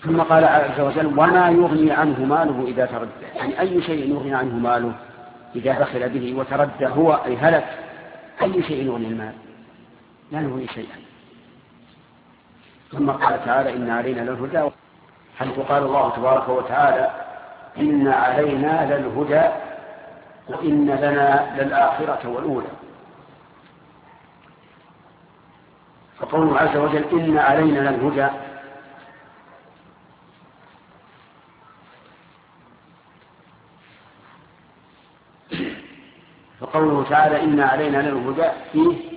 ثم قال عز وجل وما يغني عنه ماله إذا تردى، يعني أي شيء يغني عنه ماله إذا بخل به وتردى هو أي هلك، أي شيء يغني المال؟ لا يغني شيئا. ثم قال تعالى إن علينا للهدى، حيث قال الله تبارك وتعالى إن علينا للهدى وإن لنا للآخرة والأولى. فقوله عز وجل إن علينا للهدى فقوله تعالى إن علينا للهدى فيه